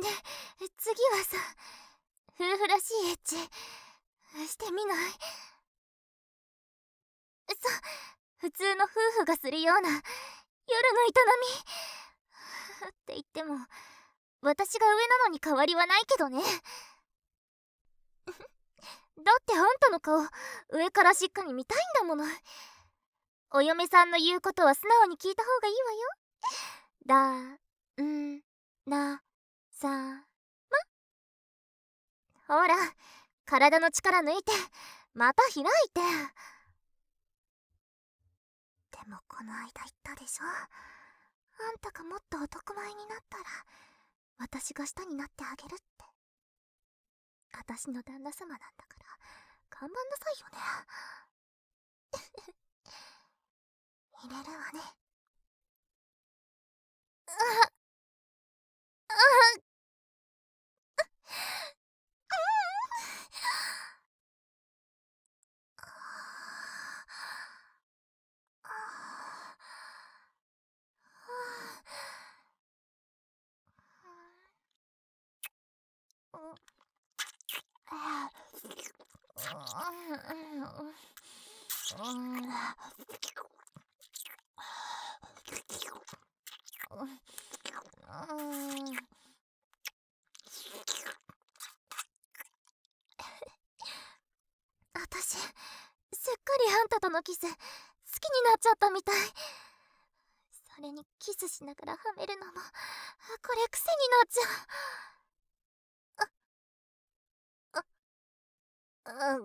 次はさ、夫婦らしいエッチしてみない？普通の夫婦がするような夜の営みって言っても私が上なのに変わりはないけどね。だってあんたの顔上からしっかり見たいんだもの。お嫁さんの言うことは素直に聞いた方がいいわよ。なさま。ほら、体の力抜いてまた開いて。でもこの間言ったでしょ、あんたがもっと男前になったら私が下になってあげるって。私の旦那様なんだから頑張んなさいよね。入れるわね。私すっかりあんたとのキス好きになっちゃったみたい。それにキスしながらはめるのもこれ癖になっちゃう。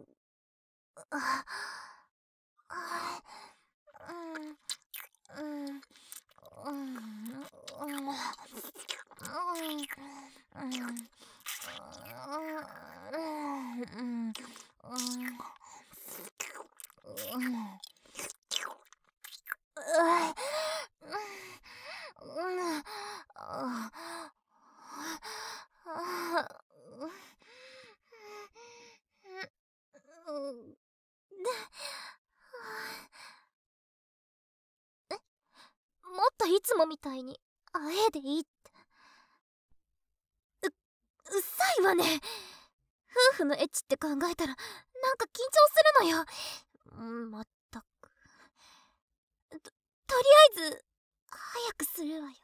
もっといつもみたいにあえでいいって。うっさいわね。夫婦のエッチって考えたらなんか緊張するのよ。まったく。とりあえず早くするわよ。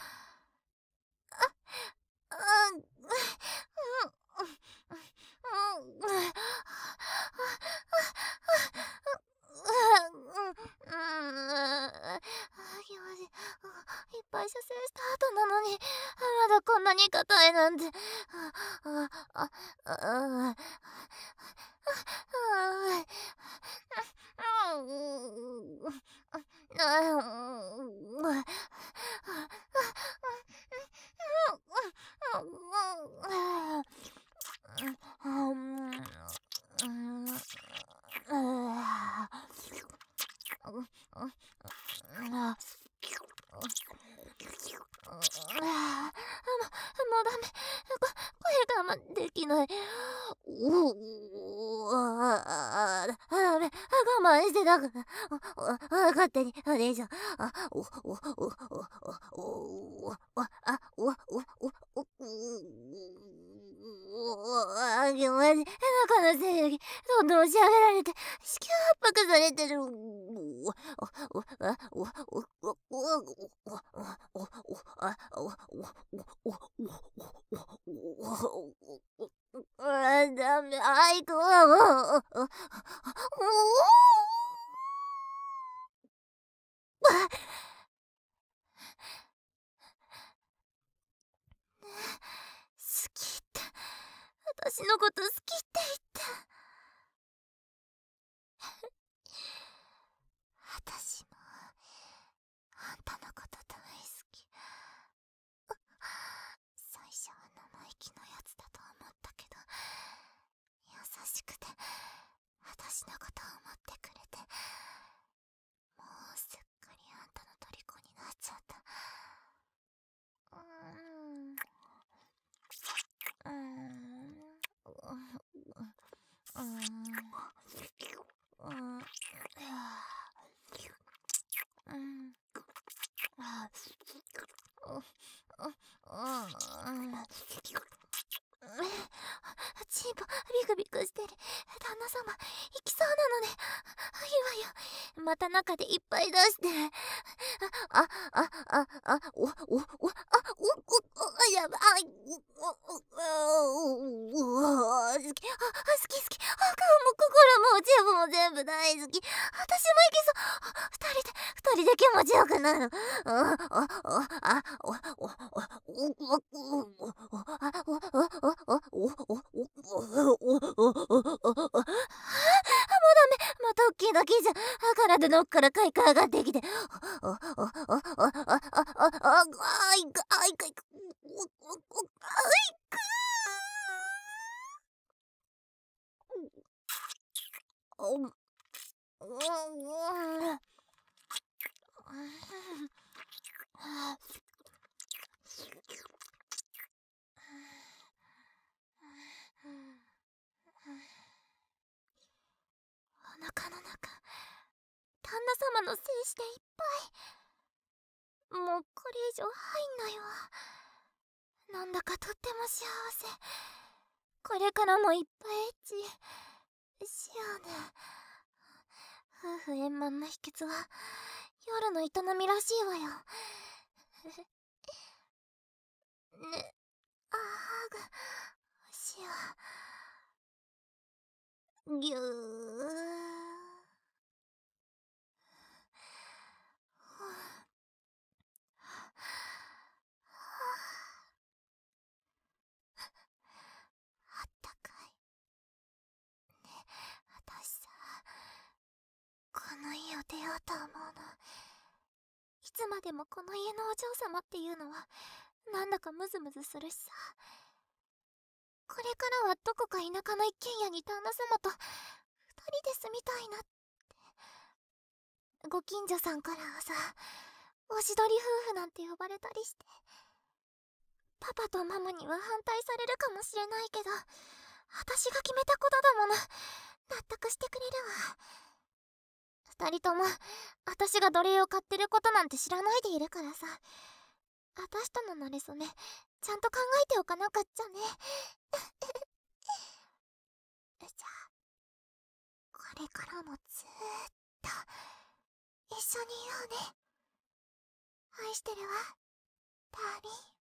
いっぱい射精した後なのにまだこんなに硬いなんて。もうダメ。声ができない。ダメ。我慢してたから。勝手にお姉ちゃん。気持ち中のせいにどんどん押し上げられて子宮圧迫されてる。ダメ、あいこ。好きって、私のこと好きって言って。私もあんたのこと大好き。最初は生意気なやつだと思ったけど優しくて私のことを思ってくれて、もうすっかりあんたの虜になっちゃった。 ビクビクしてる。旦那様、行きそうなのね。いいわよ。また中でいっぱい出して。やばい。好き、好き好き。顔も心も全部大好き。私も行けそう。二人で気持ちよくなる。また大きいだけじゃ体の奥から快感上がってきて、お腹の中、旦那様の精子でいっぱい。もうこれ以上入んないわ。なんだかとっても幸せ。これからもいっぱいエッチしようね。夫婦円満の秘訣は夜の営みらしいわよ。ね、あーぐしよう。ぎゅー。あったかい。ね、私さ、この家を出ようと思うの。いつまでもこの家のお嬢様っていうのはなんだかムズムズするしさ。これからはどこか田舎の一軒家に旦那様と二人で住みたいなって。ご近所さんからはさ、おしどり夫婦なんて呼ばれたりして、パパとママには反対されるかもしれないけど、私が決めたことだもの。納得してくれるわ。二人とも私が奴隷を買ってることなんて知らないでいるからさ、私との馴れ初めちゃんと考えておかなかっちゃね。じゃあこれからもずーっと一緒にいようね。愛してるわ、ダーリン。